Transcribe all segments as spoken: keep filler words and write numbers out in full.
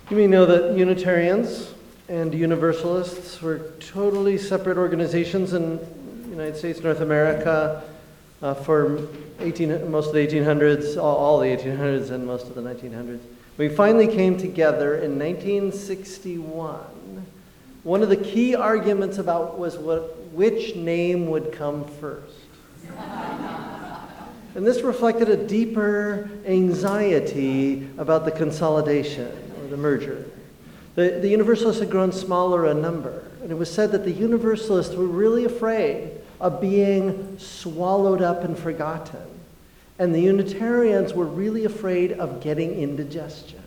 You may know that Unitarians and Universalists were totally separate organizations in the United States, North America, uh, for eighteen, most of the eighteen hundreds, all, all the eighteen hundreds and most of the nineteen hundreds. We finally came together in nineteen sixty-one. One of the key arguments about was what, which name would come first. And this reflected a deeper anxiety about the consolidation or the merger. The, the Universalists had grown smaller in number, and it was said that the Universalists were really afraid of being swallowed up and forgotten, and the Unitarians were really afraid of getting indigestion.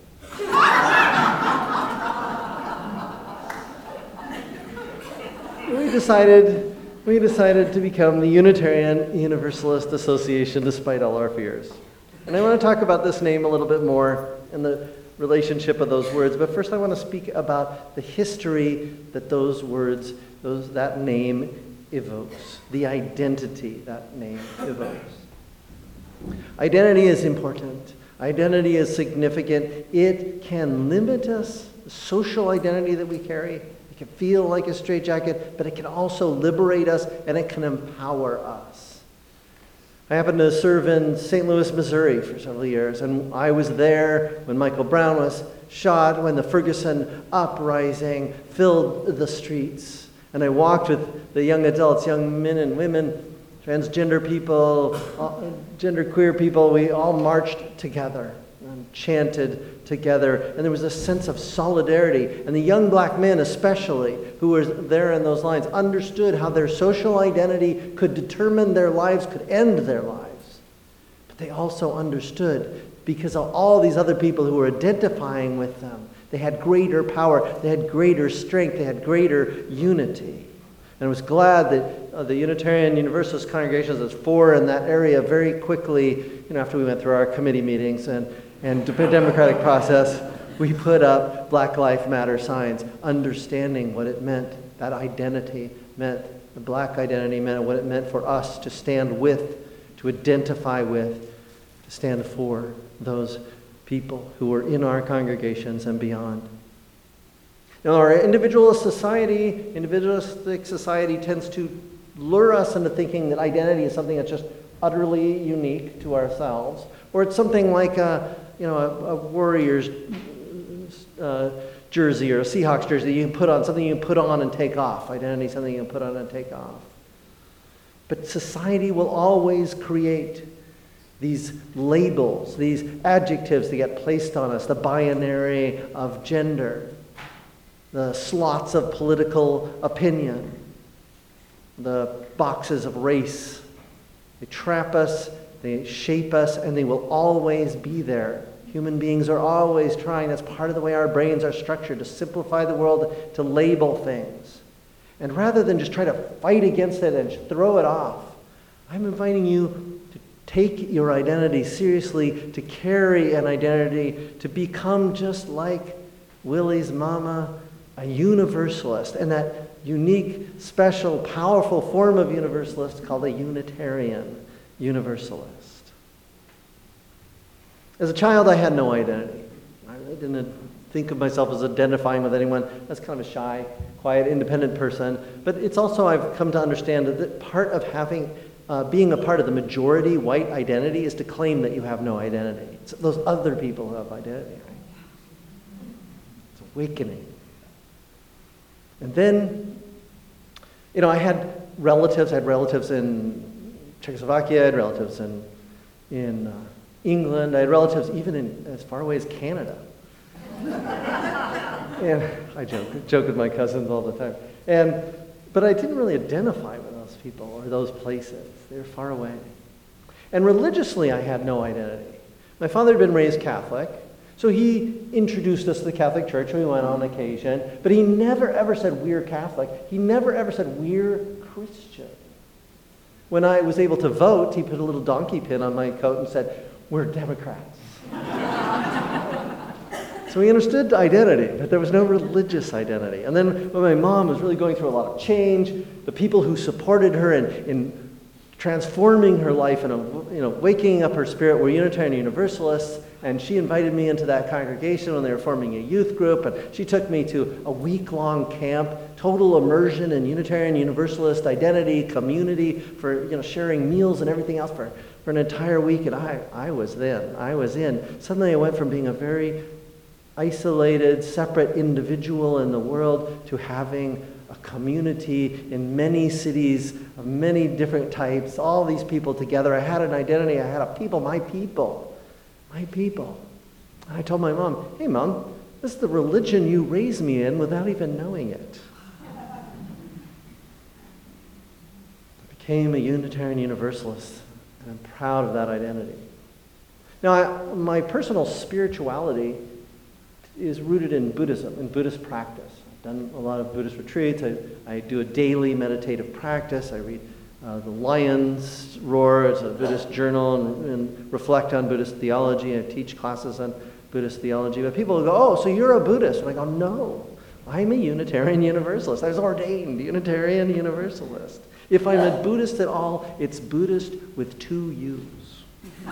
we decided we decided to become the Unitarian Universalist Association despite all our fears. And I want to talk about this name a little bit more and the relationship of those words, but first I want to speak about the history that those words, those that name evokes, the identity that name evokes. Identity is important. Identity is significant. It can limit us, the social identity that we carry. It can feel like a straitjacket, but it can also liberate us and it can empower us. I happened to serve in Saint Louis, Missouri for several years, and I was there when Michael Brown was shot, when the Ferguson uprising filled the streets. And I walked with the young adults, young men and women, transgender people, genderqueer people. We all marched together and chanted together. And there was a sense of solidarity. And the young black men especially, who were there in those lines, understood how their social identity could determine their lives, could end their lives. But they also understood, because of all these other people who were identifying with them, they had greater power, they had greater strength, they had greater unity. And I was glad that uh, the Unitarian Universalist congregations, there's four in that area, very quickly, you know, after we went through our committee meetings and, and the democratic process, we put up Black Lives Matter signs, understanding what it meant, that identity meant, the black identity meant, what it meant for us to stand with, to identify with, to stand for those people who were in our congregations and beyond. Now, our individualist society, individualistic society tends to lure us into thinking that identity is something that's just utterly unique to ourselves, or it's something like a, you know, a, a Warriors uh, jersey or a Seahawks jersey that you can put on, something you can put on and take off. Identity is something you can put on and take off. But society will always create these labels, these adjectives that get placed on us, the binary of gender, the slots of political opinion, the boxes of race. They trap us, they shape us, and they will always be there. Human beings are always trying, that's part of the way our brains are structured, to simplify the world, to label things. And rather than just try to fight against it and throw it off, I'm inviting you to take your identity seriously, to carry an identity, to become just like Willie's mama, a universalist, and that unique, special, powerful form of universalist called a Unitarian Universalist. As a child, I had no identity. I didn't think of myself as identifying with anyone. I was kind of a shy, quiet, independent person. But it's also, I've come to understand that part of having, uh, being a part of the majority white identity is to claim that you have no identity. It's those other people who have identity, right? It's awakening. And then, you know, I had relatives. I had relatives in Czechoslovakia. I had relatives in in uh, England. I had relatives even in as far away as Canada. And I joke joke with my cousins all the time. And but I didn't really identify with those people or those places. They were far away. And religiously, I had no identity. My father had been raised Catholic. So he introduced us to the Catholic Church, and we went on occasion, but he never ever said, we're Catholic. He never ever said, we're Christian. When I was able to vote, he put a little donkey pin on my coat and said, we're Democrats. So he understood identity, but there was no religious identity. And then when my mom was really going through a lot of change, the people who supported her in, in transforming her life and, you know, waking up her spirit. We're Unitarian Universalists, and she invited me into that congregation when they were forming a youth group, and she took me to a week-long camp, total immersion in Unitarian Universalist identity, community, for, you know, sharing meals and everything else for, for an entire week, and I, I was then, I was in. Suddenly I went from being a very isolated, separate individual in the world to having a community in many cities of many different types, all these people together. I had an identity, I had a people, my people, my people. And I told my mom, hey Mom, this is the religion you raised me in without even knowing it. I became a Unitarian Universalist, and I'm proud of that identity. Now, I, my personal spirituality is rooted in Buddhism, in Buddhist practice. Done a lot of Buddhist retreats. I, I do a daily meditative practice. I read uh, The Lion's Roar. It's a Buddhist journal, and, and reflect on Buddhist theology. I teach classes on Buddhist theology. But people go, oh, so you're a Buddhist. And I go, no, I'm a Unitarian Universalist. I was ordained Unitarian Universalist. If I'm a Buddhist at all, it's Buddhist with two U's.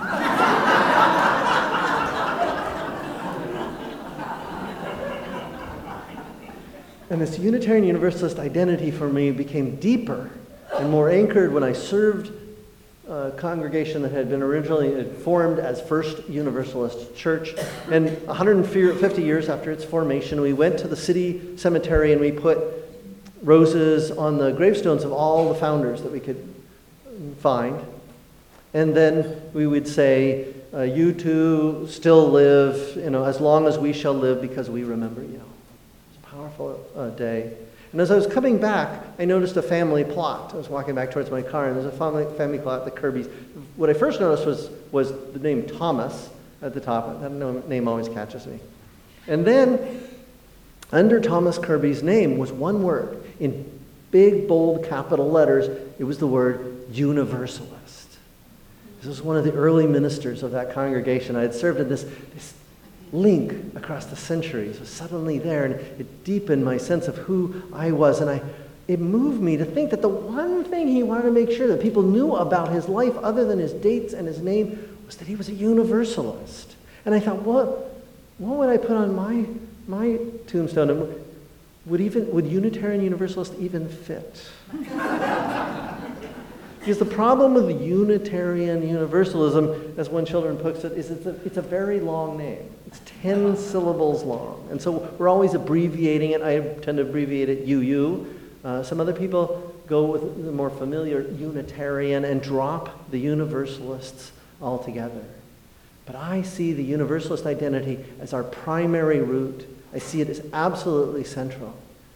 And this Unitarian Universalist identity for me became deeper and more anchored when I served a congregation that had been originally formed as First Universalist Church. And one hundred fifty years after its formation, we went to the city cemetery and we put roses on the gravestones of all the founders that we could find. And then we would say, uh, you two still live, you know, as long as we shall live because we remember you. Powerful uh, day. And as I was coming back, I noticed a family plot. I was walking back towards my car, and there's a family, family plot, the Kirby's. What I first noticed was, was the name Thomas at the top. That name always catches me. And then, under Thomas Kirby's name was one word. In big, bold, capital letters, it was the word Universalist. This was one of the early ministers of that congregation. I had served in this, this link across the centuries was suddenly there, and it deepened my sense of who I was, and I it moved me to think that the one thing he wanted to make sure that people knew about his life other than his dates and his name was that he was a Universalist. And I thought, what what would I put on my my tombstone? And would even would Unitarian Universalist even fit? Because the problem with Unitarian Universalism, as one children puts it, is it's a, it's a very long name. It's ten syllables long. And so we're always abbreviating it. I tend to abbreviate it U U. Uh, some other people go with the more familiar Unitarian and drop the Universalists altogether. But I see the Universalist identity as our primary root. I see it as absolutely central.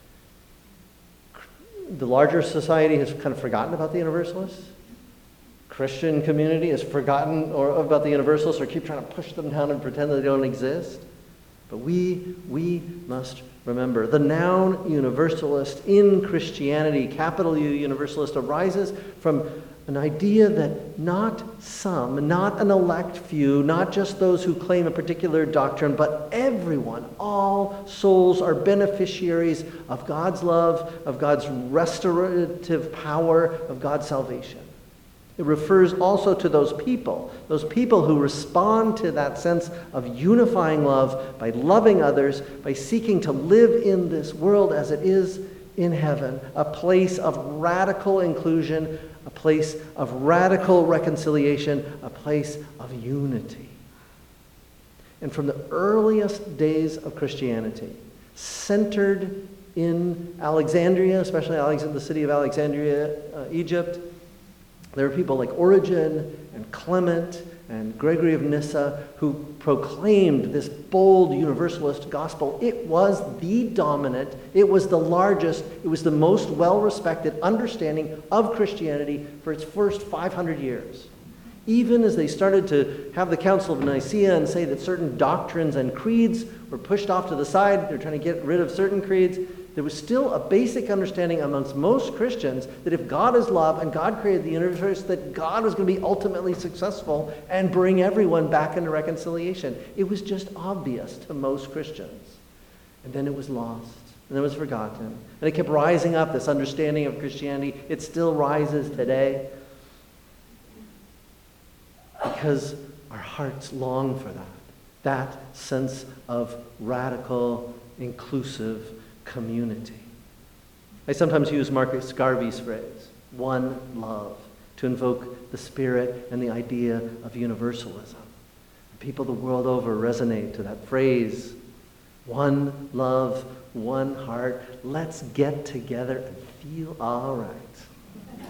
The larger society has kind of forgotten about the Universalists. Christian community has forgotten or about the Universalists or keep trying to push them down and pretend that they don't exist. But we, we must remember. The noun Universalist in Christianity, capital U Universalist, arises from an idea that not some, not an elect few, not just those who claim a particular doctrine, but everyone, all souls are beneficiaries of God's love, of God's restorative power, of God's salvation. It refers also to those people, those people who respond to that sense of unifying love by loving others, by seeking to live in this world as it is in heaven, a place of radical inclusion, a place of radical reconciliation, a place of unity. And from the earliest days of Christianity, centered in Alexandria, especially the city of Alexandria, uh, Egypt, there were people like Origen and Clement and Gregory of Nyssa who proclaimed this bold universalist gospel. It was the dominant, it was the largest, it was the most well-respected understanding of Christianity for its first five hundred years. Even as they started to have the Council of Nicaea and say that certain doctrines and creeds were pushed off to the side, they're trying to get rid of certain creeds, there was still a basic understanding amongst most Christians that if God is love and God created the universe, that God was going to be ultimately successful and bring everyone back into reconciliation. It was just obvious to most Christians. And then it was lost. And then it was forgotten. And it kept rising up, this understanding of Christianity. It still rises today. because our hearts long for that, that sense of radical, inclusive community. I sometimes use Marcus Garvey's phrase, one love, to invoke the spirit and the idea of universalism. People the world over resonate to that phrase, one love, one heart, let's get together and feel all right.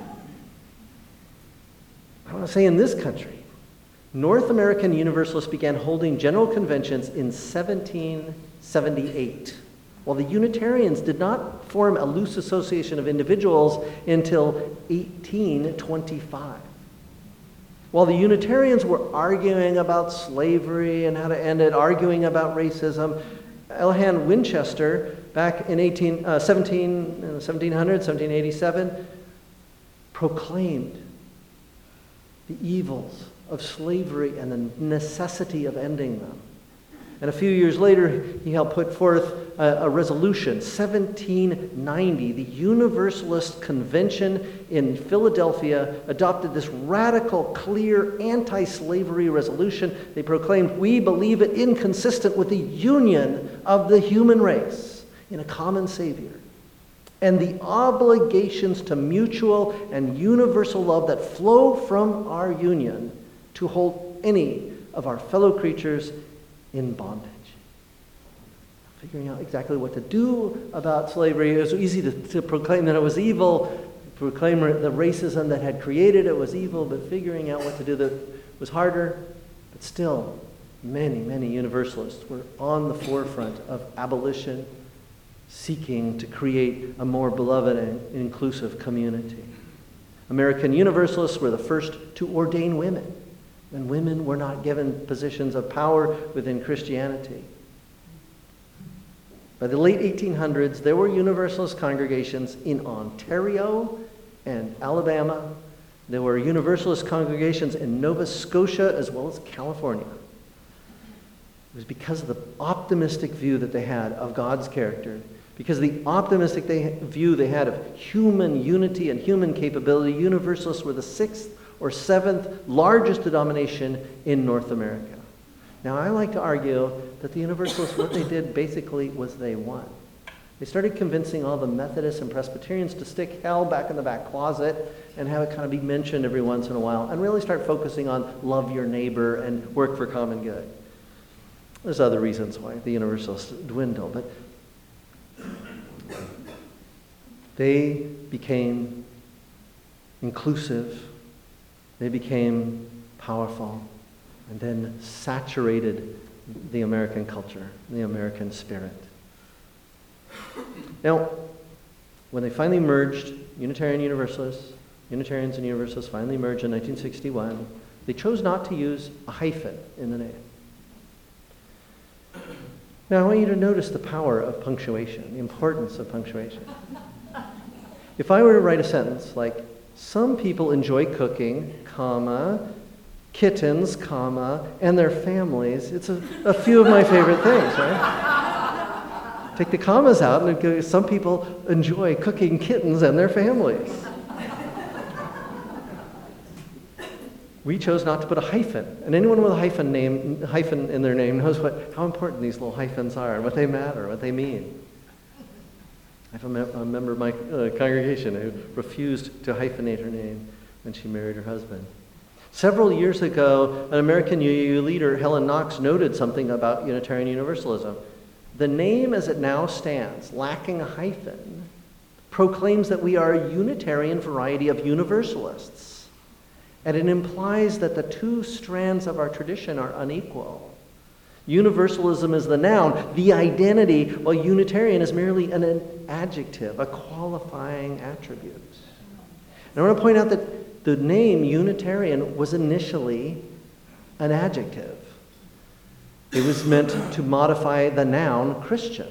I want to say in this country, North American Universalists began holding general conventions in seventeen seventy-eight, while the Unitarians did not form a loose association of individuals until eighteen twenty-five. While the Unitarians were arguing about slavery and how to end it, arguing about racism, Elhan Winchester, back in eighteen, uh, seventeen, seventeen hundred, seventeen eighty-seven, proclaimed the evils of slavery and the necessity of ending them. And a few years later, he helped put forth a, a resolution, seventeen ninety. The Universalist Convention in Philadelphia adopted this radical, clear, anti-slavery resolution. They proclaimed, we believe it inconsistent with the union of the human race in a common Savior, and the obligations to mutual and universal love that flow from our union to hold any of our fellow creatures in bondage. Figuring out exactly what to do about slavery. It was easy to, to proclaim that it was evil, proclaim the racism that had created it was evil, but figuring out what to do that was harder. But still, many, many Universalists were on the forefront of abolition, seeking to create a more beloved and inclusive community. American Universalists were the first to ordain women, when women were not given positions of power within Christianity. By the late eighteen hundreds, there were Universalist congregations in Ontario and Alabama. There were Universalist congregations in Nova Scotia as well as California. It was because of the optimistic view that they had of God's character, because of the optimistic they, view they had of human unity and human capability. Universalists were the sixth or seventh largest denomination in North America. Now, I like to argue that the Universalists, what they did basically was they won. They started convincing all the Methodists and Presbyterians to stick hell back in the back closet and have it kind of be mentioned every once in a while, and really start focusing on love your neighbor and work for common good. There's other reasons why the Universalists dwindle, but they became inclusive, they became powerful, and then saturated the American culture, the American spirit. Now, when they finally merged, Unitarian Universalists, Unitarians and Universalists finally merged in nineteen sixty-one, they chose not to use a hyphen in the name. Now, I want you to notice the power of punctuation, the importance of punctuation. If I were to write a sentence like, some people enjoy cooking, comma, kittens, comma, and their families, it's a, a few of my favorite things, right? Take the commas out and it goes, some people enjoy cooking kittens and their families. We chose not to put a hyphen, and anyone with a hyphen name, hyphen in their name knows what, how important these little hyphens are and what they matter, what they mean. I have a, mem- a member of my uh, congregation who refused to hyphenate her name when she married her husband. Several years ago, an American U U leader, Helen Knox, noted something about Unitarian Universalism. The name as it now stands, lacking a hyphen, proclaims that we are a Unitarian variety of Universalists. And it implies that the two strands of our tradition are unequal. Universalism is the noun, the identity, while Unitarian is merely an, an adjective, a qualifying attribute. And I want to point out that the name Unitarian was initially an adjective. It was meant to modify the noun Christian.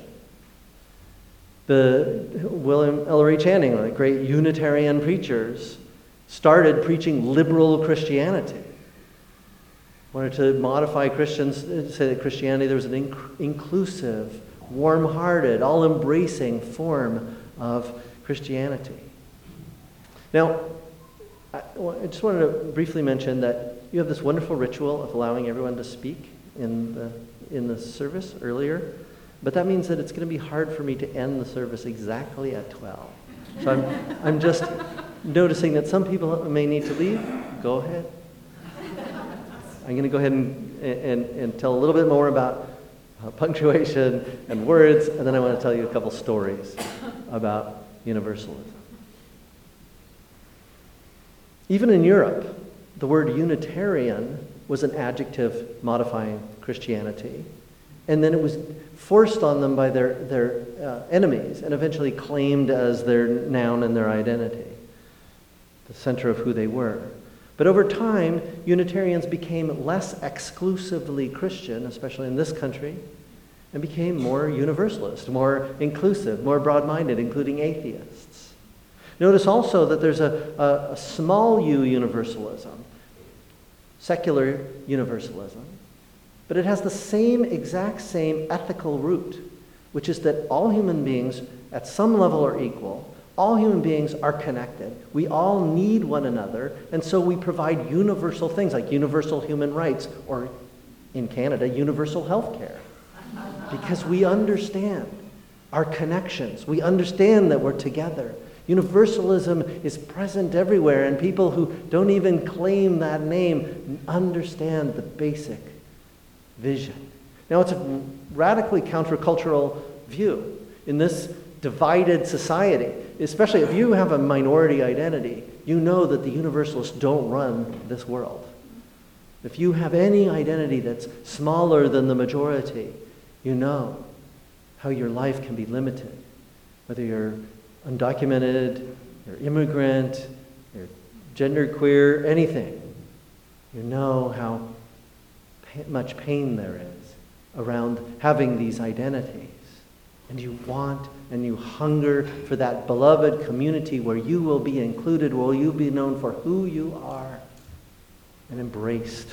The William Ellery Channing, the great Unitarian preachers, started preaching liberal Christianity. Wanted to modify Christians, say that Christianity, there was an inc- inclusive, warm-hearted, all-embracing form of Christianity. Now, I, I just wanted to briefly mention that you have this wonderful ritual of allowing everyone to speak in the, in the service earlier, but that means that it's going to be hard for me to end the service exactly at twelve. So I'm, I'm just noticing that some people may need to leave. Go ahead. I'm going to go ahead and, and, and tell a little bit more about uh, punctuation and words, and then I want to tell you a couple stories about universalism. Even in Europe, the word Unitarian was an adjective modifying Christianity, and then it was forced on them by their, their uh, enemies and eventually claimed as their noun and their identity, the center of who they were. But over time, Unitarians became less exclusively Christian, especially in this country, and became more universalist, more inclusive, more broad-minded, including atheists. Notice also that there's a, a, a small u universalism, secular universalism, but it has the same exact same ethical root, which is that all human beings at some level are equal. All human beings are connected. We all need one another, and so we provide universal things like universal human rights, or in Canada, universal health care. Because we understand our connections. We understand that we're together. Universalism is present everywhere, and people who don't even claim that name understand the basic vision. Now, it's a radically countercultural view in this divided society, especially if you have a minority identity. You know that the universalists don't run this world. If you have any identity that's smaller than the majority, you know how your life can be limited. Whether you're undocumented, you're immigrant, you're genderqueer, anything, you know how pa- much pain there is around having these identities. And you want and you hunger for that beloved community where you will be included, where you'll be known for who you are and embraced.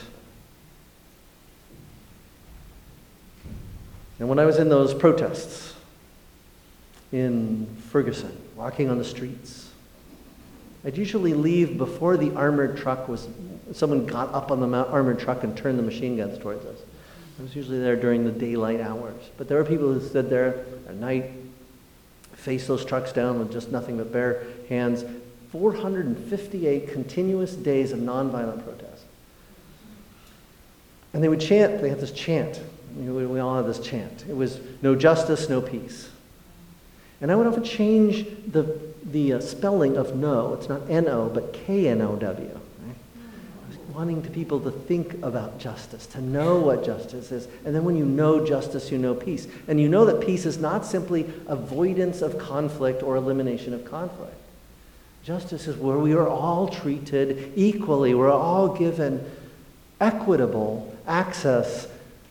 And when I was in those protests in Ferguson, walking on the streets, I'd usually leave before the armored truck was, someone got up on the armored truck and turned the machine guns towards us. I was usually there during the daylight hours. But there were people who stood there at night, faced those trucks down with just nothing but bare hands. four hundred fifty-eight continuous days of nonviolent protest. And they would chant, they had this chant. We, we all had this chant. It was no justice, no peace. And I would often change the, the uh, spelling of no. It's not N O, but K N O W. Wanting to people to think about justice, to know what justice is. And then when you know justice, you know peace. And you know that peace is not simply avoidance of conflict or elimination of conflict. Justice is where we are all treated equally. We're all given equitable access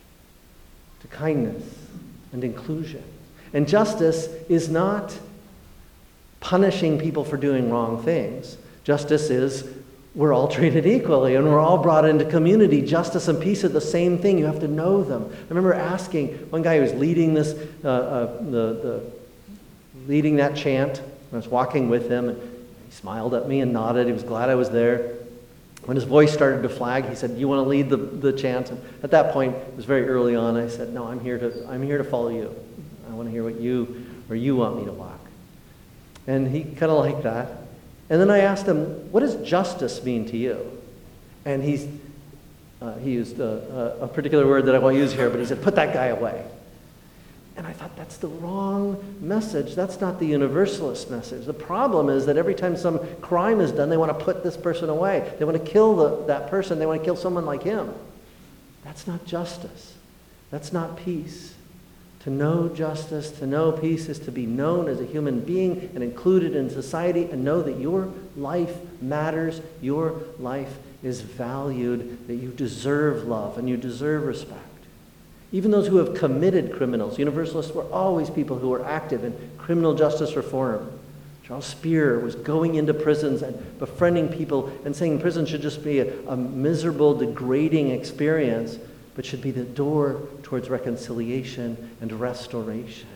to kindness and inclusion. And justice is not punishing people for doing wrong things. Justice is we're all treated equally, and we're all brought into community. Justice and peace are the same thing. You have to know them. I remember asking one guy who was leading this, uh, uh, the, the, leading that chant. I was walking with him, and he smiled at me and nodded. He was glad I was there. When his voice started to flag, he said, "You want to lead the, the chant?" And at that point, it was very early on. I said, "No, I'm here to I'm here to follow you. I want to hear what you or you want me to walk." And he kind of liked that. And then I asked him, "What does justice mean to you?" And he's, uh, he used a, a particular word that I won't use here, but he said, "Put that guy away." And I thought, that's the wrong message. That's not the universalist message. The problem is that every time some crime is done, they want to put this person away. They want to kill the, that person. They want to kill someone like him. That's not justice. That's not peace. To know justice, to know peace, is to be known as a human being and included in society, and know that your life matters, your life is valued, that you deserve love and you deserve respect. Even those who have committed criminals, Universalists were always people who were active in criminal justice reform. Charles Spear was going into prisons and befriending people and saying prison should just be a, a miserable, degrading experience, but should be the door towards reconciliation and restoration.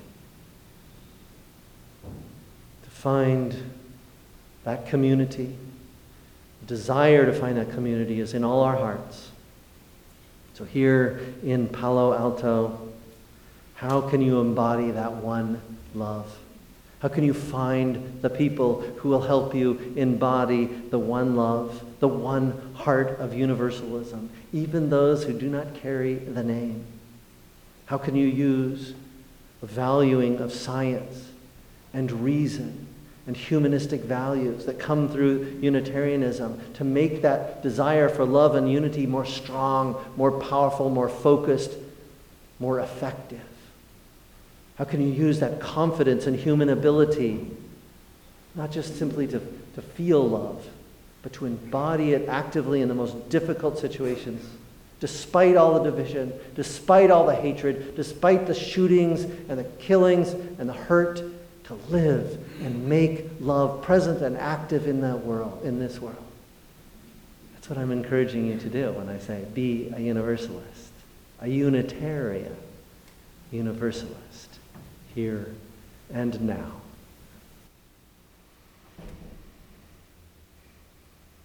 To find that community desire to find that community is in all our hearts. So here in Palo Alto, how can you embody that one love? How can you find the people who will help you embody the one love, the one heart of universalism, even those who do not carry the name? How can you use the valuing of science and reason and humanistic values that come through Unitarianism to make that desire for love and unity more strong, more powerful, more focused, more effective? How can you use that confidence in human ability, not just simply to, to feel love, but to embody it actively in the most difficult situations, despite all the division, despite all the hatred, despite the shootings and the killings and the hurt, to live and make love present and active in that world, in this world. That's what I'm encouraging you to do when I say be a universalist, a Unitarian universalist, here and now.